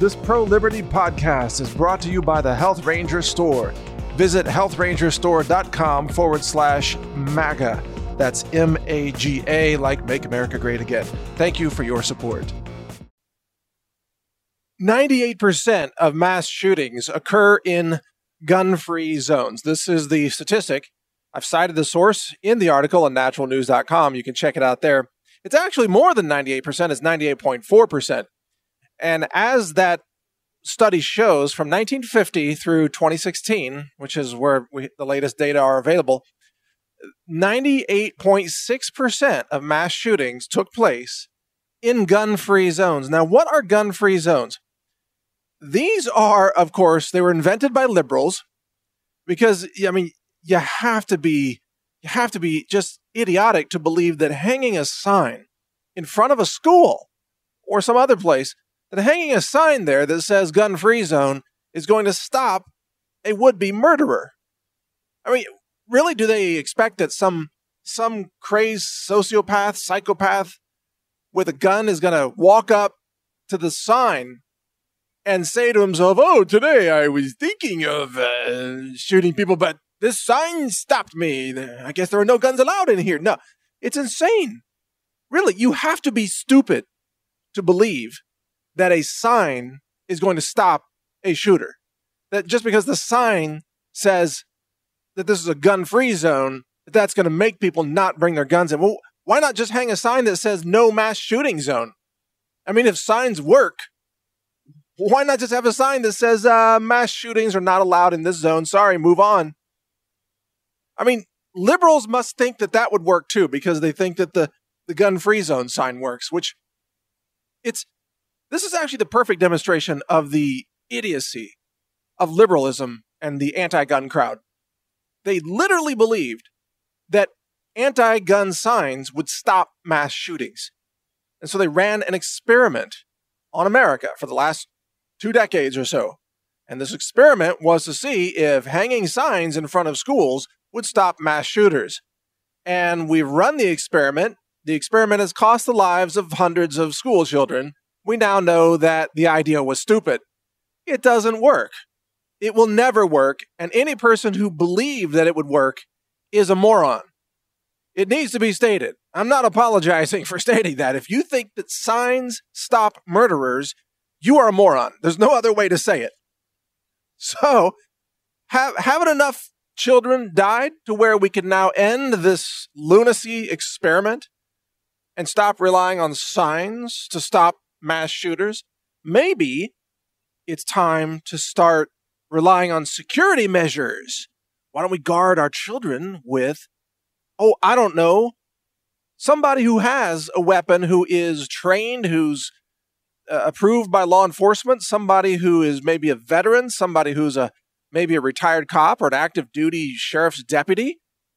This pro-liberty podcast is brought to you by the Health Ranger Store. Visit healthrangerstore.com/MAGA. That's MAGA, like Make America Great Again. Thank you for your support. 98% of mass shootings occur in gun-free zones. This is the statistic. I've cited the source in the article on naturalnews.com. You can check it out there. It's actually more than 98%. It's 98.4%. And as that study shows, from 1950 through 2016, which is where the latest data are available, 98.6% of mass shootings took place in gun-free zones. Now, what are gun-free zones? These are, of course, they were invented by liberals because, I mean, you have to be just idiotic to believe that hanging a sign in front of a school or some other place, that hanging a sign there that says gun-free zone is going to stop a would-be murderer. I mean, really, do they expect that some crazed sociopath, psychopath with a gun is going to walk up to the sign and say to himself, "Oh, today I was thinking of shooting people, but this sign stopped me. I guess there are no guns allowed in here." No, it's insane. Really, you have to be stupid to believe that a sign is going to stop a shooter. That just because the sign says that this is a gun-free zone, that's going to make people not bring their guns in. Well, why not just hang a sign that says no mass shooting zone? I mean, if signs work, why not just have a sign that says mass shootings are not allowed in this zone? Sorry, move on. I mean, liberals must think that that would work too, because they think that the gun-free zone sign works, which this is actually the perfect demonstration of the idiocy of liberalism and the anti-gun crowd. They literally believed that anti-gun signs would stop mass shootings. And so they ran an experiment on America for the last 2 decades or so. And this experiment was to see if hanging signs in front of schools would stop mass shooters. And we've run the experiment. The experiment has cost the lives of hundreds of school children. We now know that the idea was stupid. It doesn't work. It will never work, and any person who believed that it would work is a moron. It needs to be stated. I'm not apologizing for stating that. If you think that signs stop murderers, you are a moron. There's no other way to say it. So, haven't enough children died to where we can now end this lunacy experiment and stop relying on signs to stop mass shooters? Maybe it's time to start relying on security measures. Why don't we guard our children with, I don't know, somebody who has a weapon, who is trained, who's approved by law enforcement, somebody who is maybe a veteran, somebody who's maybe a retired cop or an active duty sheriff's deputy,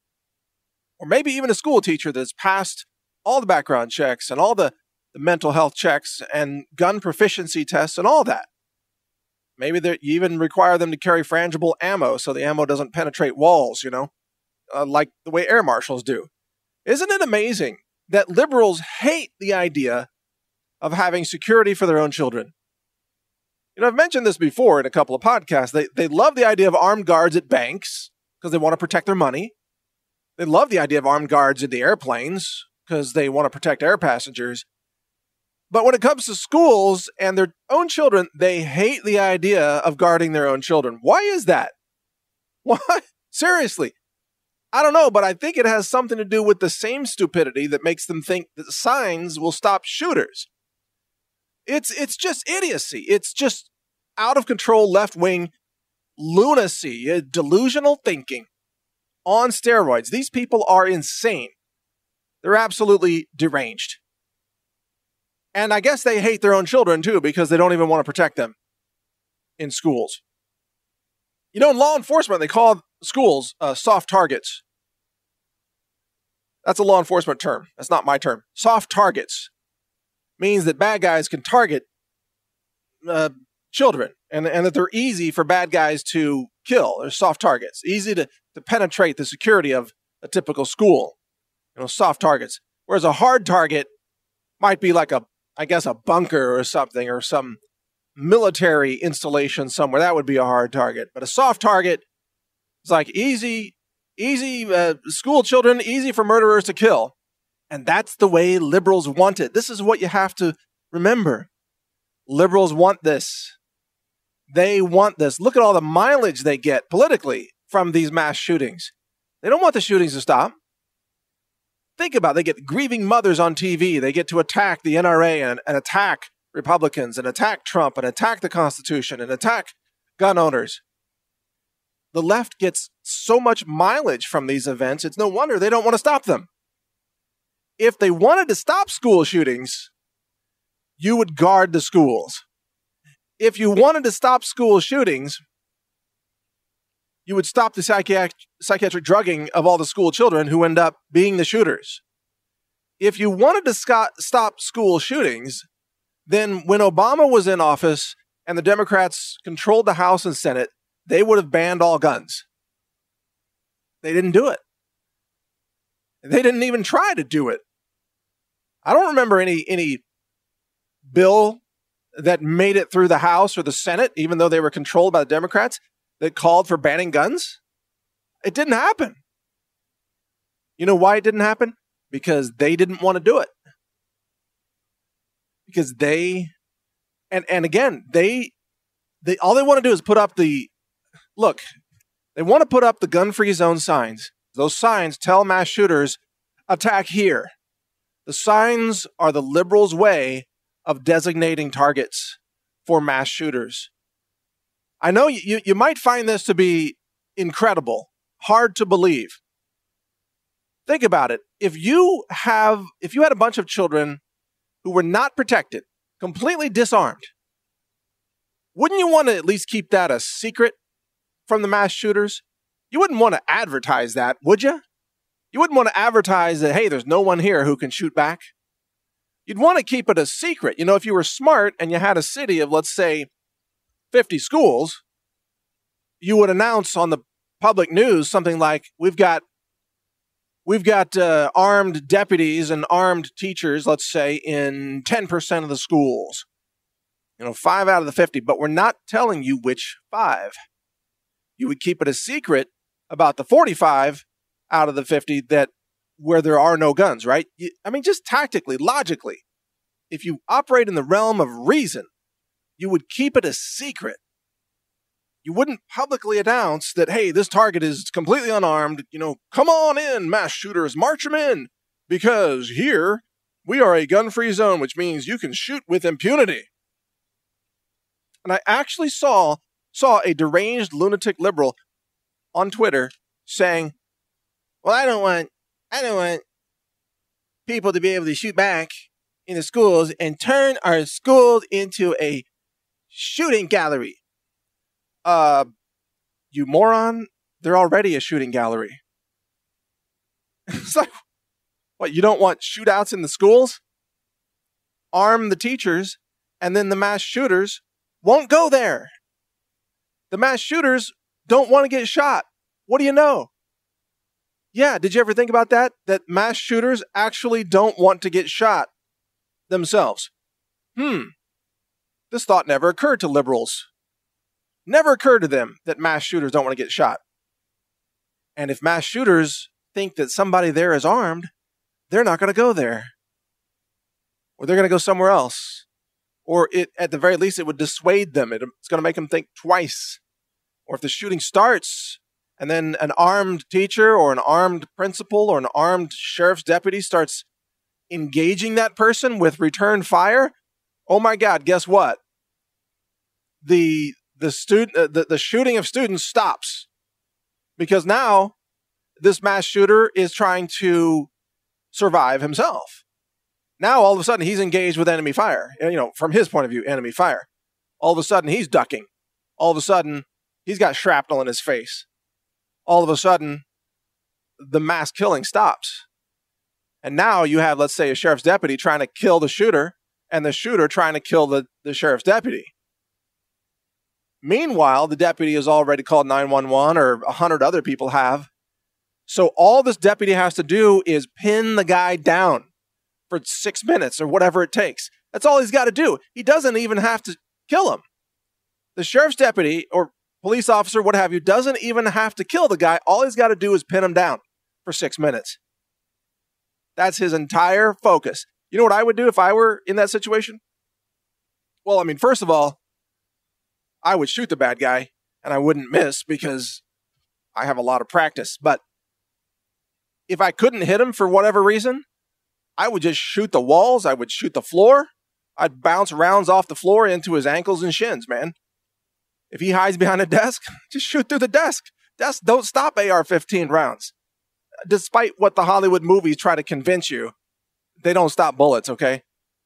or maybe even a school teacher that's passed all the background checks and all the mental health checks and gun proficiency tests and all that. Maybe you even require them to carry frangible ammo so the ammo doesn't penetrate walls, like the way air marshals do. Isn't it amazing that liberals hate the idea of having security for their own children? I've mentioned this before in a couple of podcasts. They love the idea of armed guards at banks because they want to protect their money. They love the idea of armed guards in the airplanes because they want to protect air passengers. But when it comes to schools and their own children, they hate the idea of guarding their own children. Why is that? Why? Seriously. I don't know, but I think it has something to do with the same stupidity that makes them think that signs will stop shooters. It's just idiocy. It's just out of control left-wing lunacy, delusional thinking on steroids. These people are insane. They're absolutely deranged. And I guess they hate their own children, too, because they don't even want to protect them in schools. In law enforcement, they call schools soft targets. That's a law enforcement term. That's not my term. Soft targets means that bad guys can target children and that they're easy for bad guys to kill. They're soft targets. Easy to penetrate the security of a typical school. Soft targets. Whereas a hard target might be like a bunker or something, or some military installation somewhere, that would be a hard target. But a soft target is like easy school children, easy for murderers to kill. And that's the way liberals want it. This is what you have to remember. Liberals want this. They want this. Look at all the mileage they get politically from these mass shootings. They don't want the shootings to stop. Think about it. They get grieving mothers on TV. They get to attack the NRA and attack Republicans and attack Trump and attack the Constitution and attack gun owners. The left gets so much mileage from these events, it's no wonder they don't want to stop them. If they wanted to stop school shootings, you would guard the schools. If you wanted to stop school shootings, you would stop the psychiatric drugging of all the school children who end up being the shooters. If you wanted to stop school shootings, then when Obama was in office and the Democrats controlled the House and Senate, they would have banned all guns. They didn't do it. They didn't even try to do it. I don't remember any bill that made it through the House or the Senate, even though they were controlled by the Democrats, that called for banning guns. It didn't happen. You know why it didn't happen? Because they didn't want to do it. Because they all they want to do is put up they want to put up the gun-free zone signs. Those signs tell mass shooters, attack here. The signs are the liberals' way of designating targets for mass shooters. I know you might find this to be incredible, hard to believe. Think about it. If you had a bunch of children who were not protected, completely disarmed, wouldn't you want to at least keep that a secret from the mass shooters? You wouldn't want to advertise that, would you? You wouldn't want to advertise that, hey, there's no one here who can shoot back. You'd want to keep it a secret. You know, if you were smart and you had a city of, let's say, 50 schools, you would announce on the public news something like, we've got armed deputies and armed teachers, let's say, in 10% of the schools. 5 out of the 50, but we're not telling you which 5. You would keep it a secret about the 45 out of the 50 where there are no guns, right? Just tactically, logically, if you operate in the realm of reason, you would keep it a secret. You wouldn't publicly announce that, hey, this target is completely unarmed. Come on in, mass shooters, march them in, because here we are a gun-free zone, which means you can shoot with impunity. And I actually saw a deranged lunatic liberal on Twitter saying, well, I don't want people to be able to shoot back in the schools and turn our schools into a shooting gallery. You moron, they're already a shooting gallery. It's like, what, you don't want shootouts in the schools? Arm the teachers, and then the mass shooters won't go there. The mass shooters don't want to get shot. What do you know? Yeah, did you ever think about that? That mass shooters actually don't want to get shot themselves. This thought never occurred to liberals. Never occurred to them that mass shooters don't want to get shot. And if mass shooters think that somebody there is armed, they're not going to go there. Or they're going to go somewhere else. Or at the very least, it would dissuade them. It's going to make them think twice. Or if the shooting starts, and then an armed teacher or an armed principal or an armed sheriff's deputy starts engaging that person with return fire, oh my God, guess what? The shooting of students stops, because now this mass shooter is trying to survive himself. Now all of a sudden he's engaged with enemy fire, from his point of view, enemy fire. All of a sudden he's ducking. All of a sudden he's got shrapnel in his face. All of a sudden the mass killing stops. And now you have, let's say, a sheriff's deputy trying to kill the shooter, and the shooter trying to kill the sheriff's deputy. Meanwhile, the deputy has already called 911, or 100 other people have. So all this deputy has to do is pin the guy down for 6 minutes or whatever it takes. That's all he's got to do. He doesn't even have to kill him. The sheriff's deputy or police officer, what have you, doesn't even have to kill the guy. All he's got to do is pin him down for 6 minutes. That's his entire focus. You know what I would do if I were in that situation? Well, I mean, first of all, I would shoot the bad guy and I wouldn't miss because I have a lot of practice. But if I couldn't hit him for whatever reason, I would just shoot the walls. I would shoot the floor. I'd bounce rounds off the floor into his ankles and shins, man. If he hides behind a desk, just shoot through the desk. Desks don't stop AR-15 rounds. Despite what the Hollywood movies try to convince you, they don't stop bullets, okay?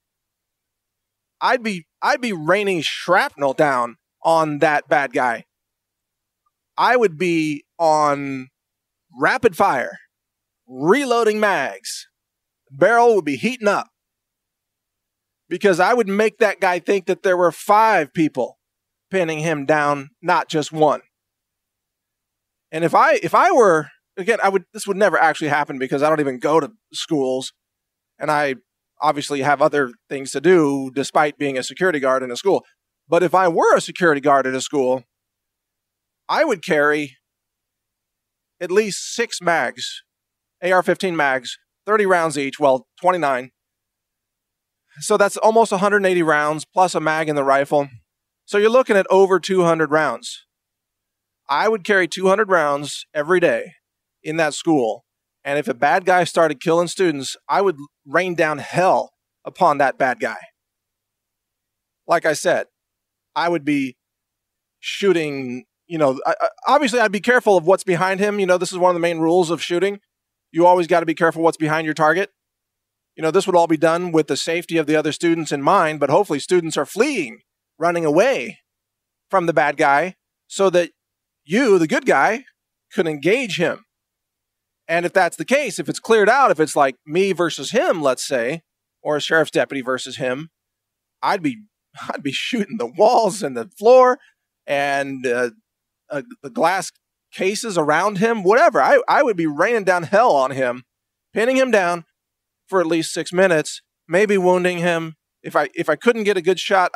I'd be raining shrapnel down on that bad guy. I would be on rapid fire, reloading mags. The barrel would be heating up. Because I would make that guy think that there were 5 people pinning him down, not just one. And if I were, again, this would never actually happen because I don't even go to schools. And I obviously have other things to do despite being a security guard in a school. But if I were a security guard at a school, I would carry at least 6 mags, AR-15 mags, 30 rounds each, well, 29. So that's almost 180 rounds plus a mag in the rifle. So you're looking at over 200 rounds. I would carry 200 rounds every day in that school. And if a bad guy started killing students, I would rain down hell upon that bad guy. Like I said, I would be shooting, obviously I'd be careful of what's behind him. This is one of the main rules of shooting. You always got to be careful what's behind your target. This would all be done with the safety of the other students in mind, but hopefully students are fleeing, running away from the bad guy so that you, the good guy, could engage him. And if that's the case, if it's cleared out, if it's like me versus him, let's say, or a sheriff's deputy versus him, I'd be shooting the walls and the floor and the glass cases around him, whatever. I would be raining down hell on him, pinning him down for at least 6 minutes, maybe wounding him. If I couldn't get a good shot,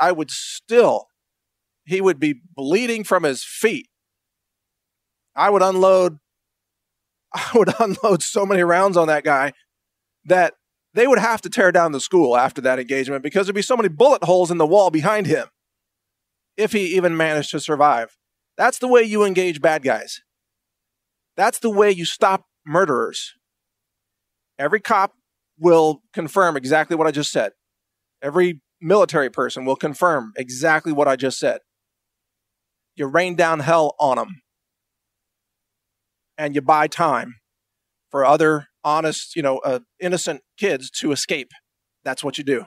he would be bleeding from his feet. I would unload so many rounds on that guy that they would have to tear down the school after that engagement because there'd be so many bullet holes in the wall behind him if he even managed to survive. That's the way you engage bad guys. That's the way you stop murderers. Every cop will confirm exactly what I just said. Every military person will confirm exactly what I just said. You rain down hell on them. And you buy time for other honest, innocent kids to escape. That's what you do.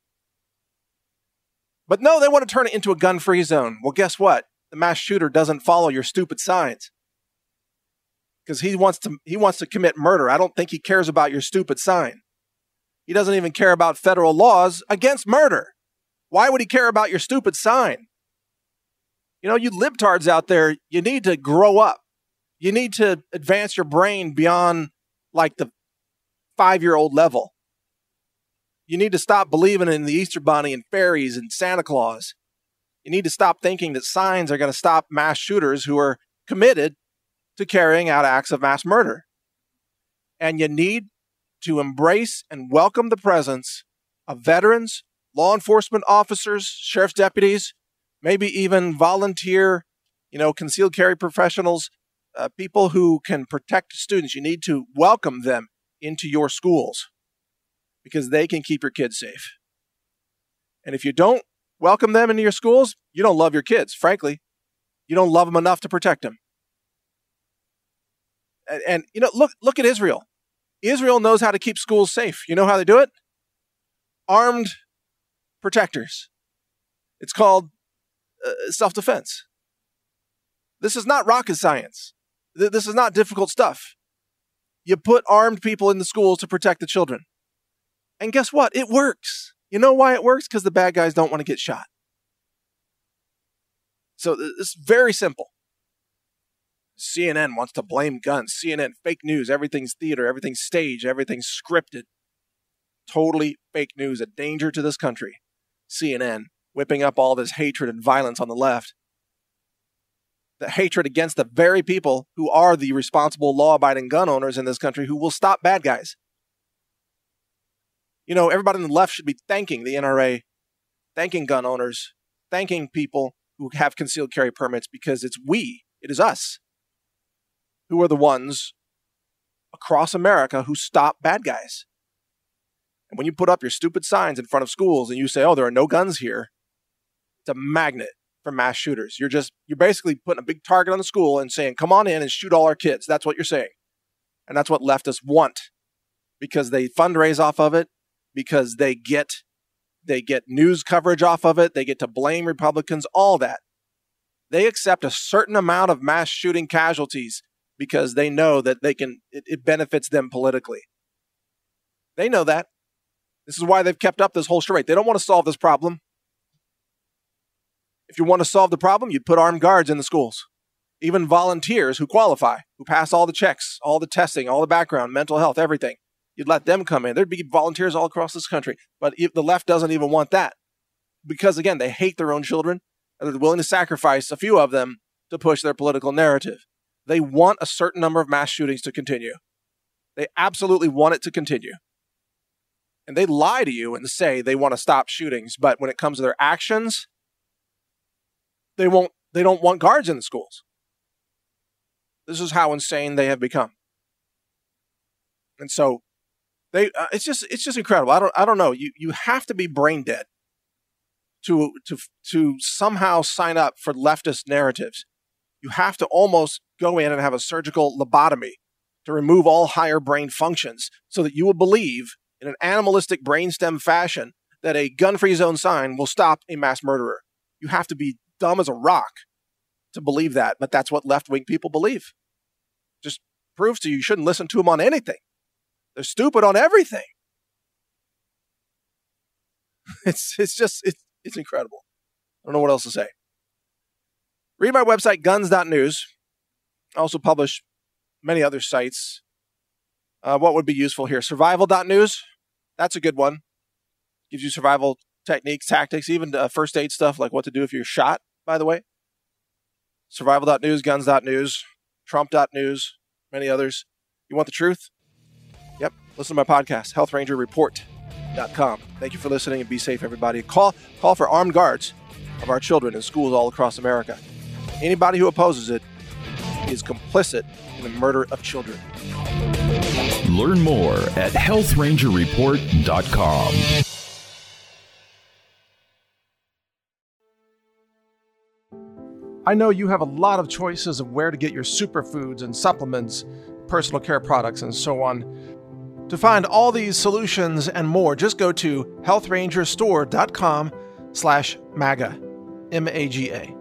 But no, they want to turn it into a gun-free zone. Well, guess what? The mass shooter doesn't follow your stupid signs. Because he wants to commit murder. I don't think he cares about your stupid sign. He doesn't even care about federal laws against murder. Why would he care about your stupid sign? You libtards out there, you need to grow up. You need to advance your brain beyond like the 5-year-old level. You need to stop believing in the Easter Bunny and fairies and Santa Claus. You need to stop thinking that signs are going to stop mass shooters who are committed to carrying out acts of mass murder. And you need to embrace and welcome the presence of veterans, law enforcement officers, sheriff's deputies, maybe even volunteer, concealed carry professionals, people who can protect students. You need to welcome them into your schools because they can keep your kids safe. And if you don't welcome them into your schools, you don't love your kids, frankly. You don't love them enough to protect them. And look at Israel. Israel knows how to keep schools safe. You know how they do it? Armed protectors. It's called self-defense. This is not rocket science. This is not difficult stuff. You put armed people in the schools to protect the children. And guess what? It works. You know why it works? Because the bad guys don't want to get shot. So it's very simple. CNN wants to blame guns. CNN, fake news. Everything's theater. Everything's staged. Everything's scripted. Totally fake news. A danger to this country. CNN whipping up all this hatred and violence on the left. the hatred against the very people who are the responsible law-abiding gun owners in this country who will stop bad guys. You know, everybody on the left should be thanking the NRA, thanking gun owners, thanking people who have concealed carry permits, because it is us, who are the ones across America who stop bad guys. And when you put up your stupid signs in front of schools and you say, oh, there are no guns here, it's a magnet for mass shooters. You're basically putting a big target on the school and saying, come on in and shoot all our kids. That's what you're saying. And that's what leftists want, because they fundraise off of it, because they get news coverage off of it. They get to blame Republicans, all that. They accept a certain amount of mass shooting casualties because they know that it benefits them politically. They know that. This is why they've kept up this whole charade. They don't want to solve this problem. If you want to solve the problem, you'd put armed guards in the schools. Even volunteers who qualify, who pass all the checks, all the testing, all the background, mental health, everything. You'd let them come in. There'd be volunteers all across this country. But the left doesn't even want that. Because, again, they hate their own children, and they're willing to sacrifice a few of them to push their political narrative. They want a certain number of mass shootings to continue. They absolutely want it to continue. And they lie to you and say they want to stop shootings, but when it comes to their actions, they don't want guards in the schools. This is how insane they have become. And so it's just incredible. I don't know. You have to be brain dead to somehow sign up for leftist narratives. You have to almost go in and have a surgical lobotomy to remove all higher brain functions so that you will believe in an animalistic brainstem fashion that a gun-free zone sign will stop a mass murderer. You have to be dumb as a rock to believe that, but that's what left-wing people believe. Just proves to you shouldn't listen to them on anything. They're stupid on everything. It's incredible. I don't know what else to say. Read my website, guns.news. I also publish many other sites. What would be useful here? Survival.news. That's a good one. Gives you survival techniques, tactics, even first aid stuff, like what to do if you're shot, by the way. Survival.news, guns.news, Trump.news, many others. You want the truth? Yep. Listen to my podcast, healthrangerreport.com. Thank you for listening, and be safe, everybody. Call for armed guards of our children in schools all across America. Anybody who opposes it is complicit in the murder of children. Learn more at healthrangerreport.com. I know you have a lot of choices of where to get your superfoods and supplements, personal care products, and so on. To find all these solutions and more, just go to healthrangerstore.com/MAGA, M-A-G-A.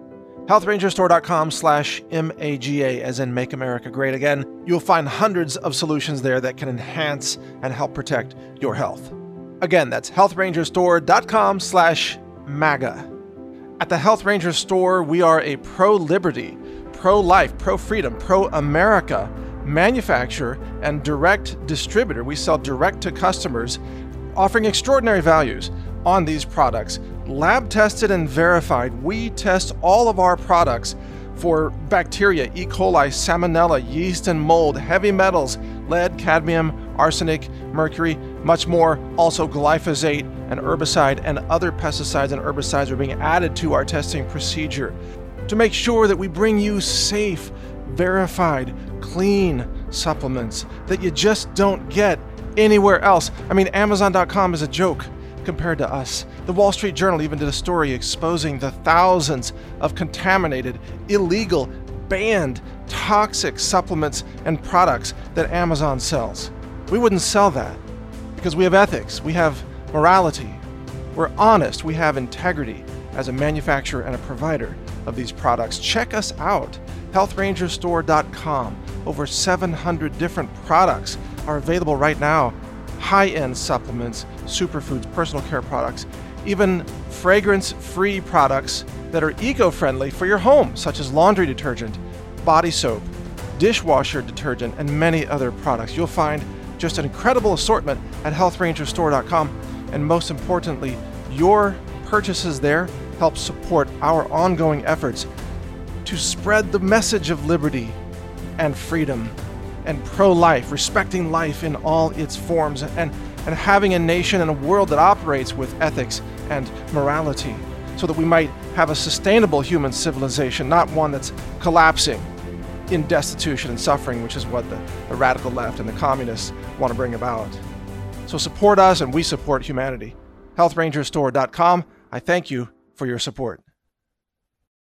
healthrangerstore.com/MAGA, as in Make America Great Again. You'll find hundreds of solutions there that can enhance and help protect your health. Again, that's healthrangerstore.com/MAGA. At the Health Ranger Store, we are a pro-liberty, pro-life, pro-freedom, pro-America manufacturer and direct distributor. We sell direct to customers, offering extraordinary values on these products. Lab tested and verified. We test all of our products for bacteria, E. coli, salmonella, yeast and mold, heavy metals, lead, cadmium, arsenic, mercury, much more. Also glyphosate, and herbicide and other pesticides and herbicides are being added to our testing procedure to make sure that we bring you safe, verified, clean supplements that you just don't get anywhere else. I mean, Amazon.com is a joke compared to us. The Wall Street Journal even did a story exposing the thousands of contaminated, illegal, banned, toxic supplements and products that Amazon sells. We wouldn't sell that because we have ethics, we have morality, we're honest, we have integrity as a manufacturer and a provider of these products. Check us out, healthrangerstore.com. Over 700 different products are available right now. High-end supplements, superfoods, personal care products, even fragrance-free products that are eco-friendly for your home, such as laundry detergent, body soap, dishwasher detergent, and many other products. You'll find just an incredible assortment at healthrangerstore.com, and most importantly, your purchases there help support our ongoing efforts to spread the message of liberty and freedom and pro-life, respecting life in all its forms, and having a nation and a world that operates with ethics and morality, so that we might have a sustainable human civilization, not one that's collapsing in destitution and suffering, which is what the radical left and the communists want to bring about. So support us, and we support humanity. HealthRangerStore.com. I thank you for your support.